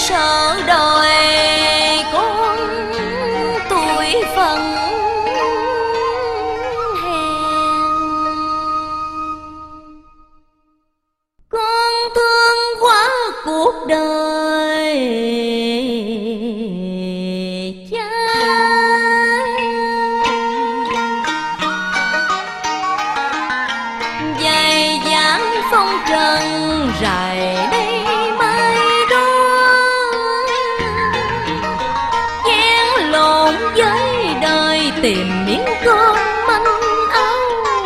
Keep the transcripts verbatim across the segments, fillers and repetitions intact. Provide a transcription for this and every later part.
sợ đời con tuổi phận hèn. Con thương quá cuộc đời cha, dày dáng phong trần rải đây mai đó, chen lộn với đời tìm miếng cơm manh áo.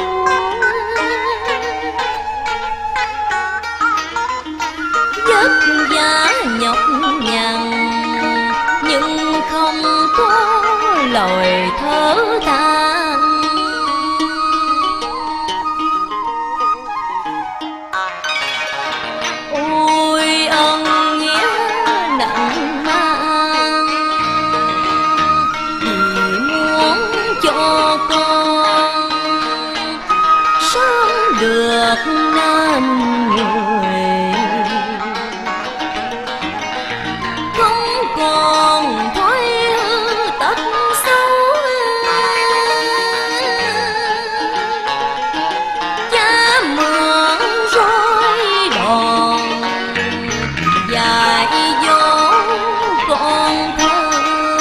Vất vả nhọc nhằn nhưng không có lời thở than. Ôi ân nghĩa nặng mang, vì muốn cho con sớm được nên người, không còn thói hư tật xấu. Cha mượn roi đòn dạy dỗ con thơ,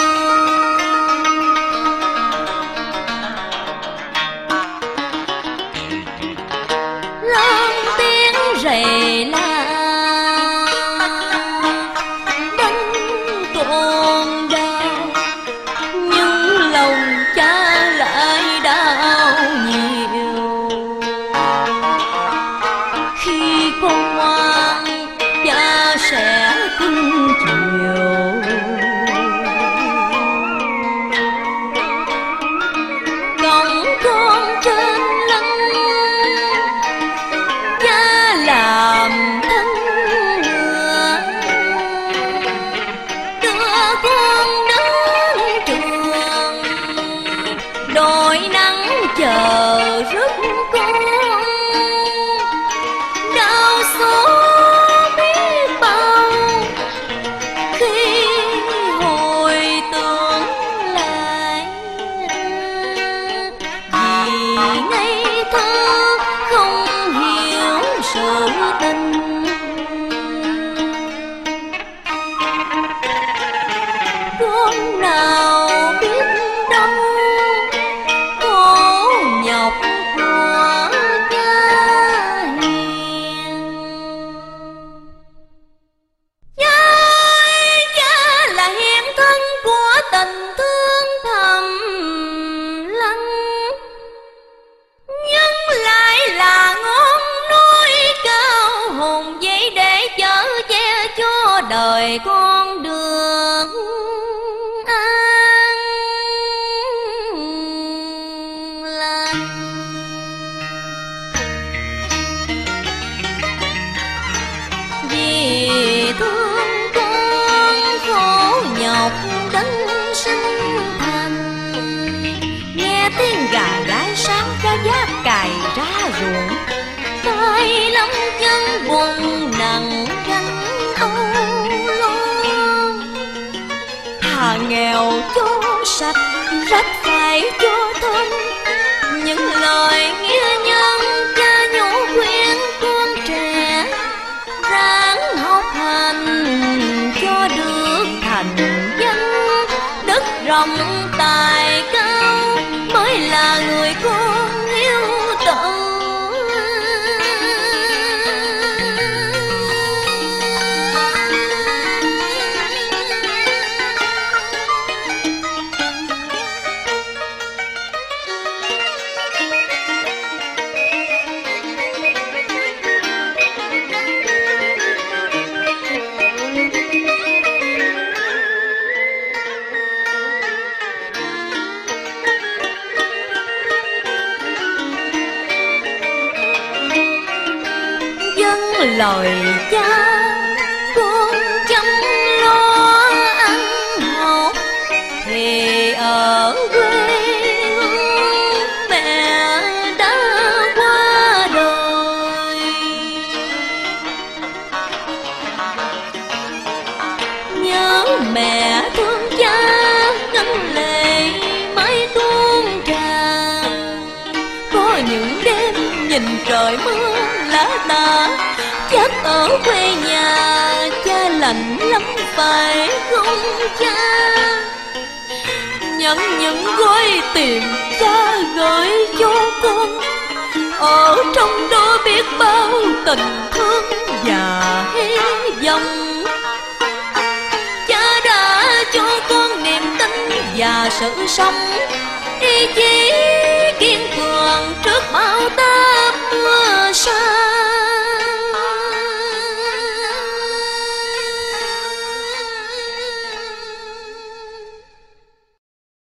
lớn tiếng rầy la đánh con đau, nhưng lòng cha lại đau nhiều. Khi con ngoan cha sẽ cưng chiều, cõng con trên lưng cha làm thân ngựa, đưa con đến trường đôi nắng chờ rước con. Đau xót biết bao khi hồi tưởng lại, vì ngây thơ không hiểu sự tình. Con nào biết đâu khổ nhọc của cha hiền. Cha ơi, cha là hiện thân của tình thương thầm lặng, nhưng lại là ngọn núi cao hùng vĩ để chở che cho đời con được an lành. Vì thương con khổ nhọc đến sinh thành, nghe tiếng gà gáy sáng ra vác cày ra ruộng, tay lắm chân buồn nặng gánh âu lo. Thà nghèo cho sạch rách phải cho thân, những lời nghĩa nhân cha nhủ khuyên con trẻ ráng học hành cho được thành danh. Đất rộng tài cao mới là người con hiếu tử. Lời cha con chăm lo ăn học, thì ở quê hương mẹ đã qua đời. mẹ thương cha, ngân lệ mãi tuôn tràn. Có những đêm nhìn trời mưa lá tả, chắc ở quê nhà cha lạnh lắm phải không cha? Nhận những gói tiền cha gửi cho con, ở trong đó biết bao tình thương và hy vọng. Cha đã cho con niềm tin và sự sống, ý chí kiên cường trước bao tai